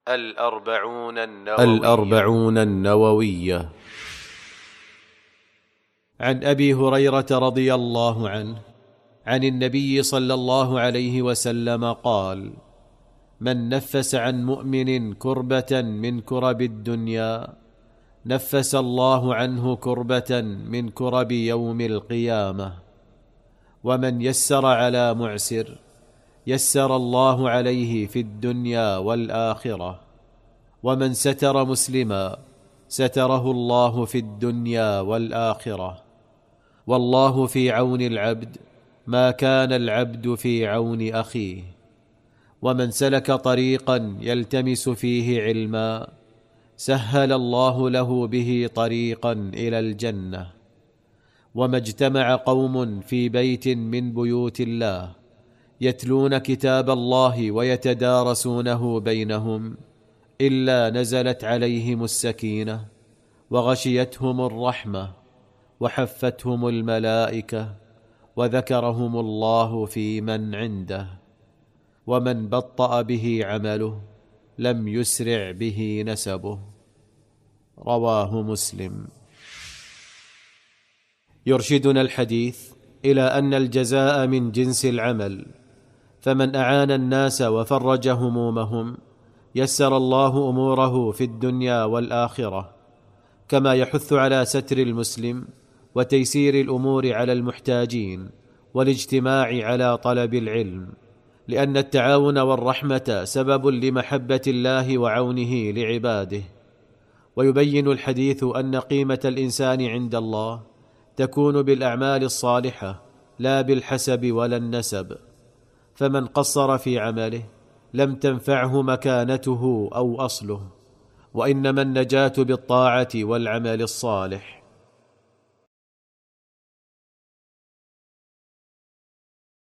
الأربعون النووية. عن أبي هريرة رضي الله عنه عن النبي صلى الله عليه وسلم قال: من نفس عن مؤمن كربة من كرب الدنيا نفس الله عنه كربة من كرب يوم القيامة. ومن يسر على معسر يسر الله عليه في الدنيا والآخرة. ومن ستر مسلما ستره الله في الدنيا والآخرة. والله في عون العبد ما كان العبد في عون أخيه. ومن سلك طريقا يلتمس فيه علما سهل الله له به طريقا إلى الجنة. وما اجتمع قوم في بيت من بيوت الله يتلون كتاب الله ويتدارسونه بينهم إلا نزلت عليهم السكينة وغشيتهم الرحمة وحفتهم الملائكة وذكرهم الله في من عنده. ومن بطأ به عمله لم يسرع به نسبه. رواه مسلم. يرشدنا الحديث إلى أن الجزاء من جنس العمل، فمن أعان الناس وفرج همومهم يسر الله أموره في الدنيا والآخرة، كما يحث على ستر المسلم وتيسير الأمور على المحتاجين والاجتماع على طلب العلم، لأن التعاون والرحمة سبب لمحبة الله وعونه لعباده. ويبين الحديث أن قيمة الإنسان عند الله تكون بالأعمال الصالحة لا بالحسب ولا النسب، فمن قصر في عمله لم تنفعه مكانته أو أصله، وإنما النجاة بالطاعة والعمل الصالح.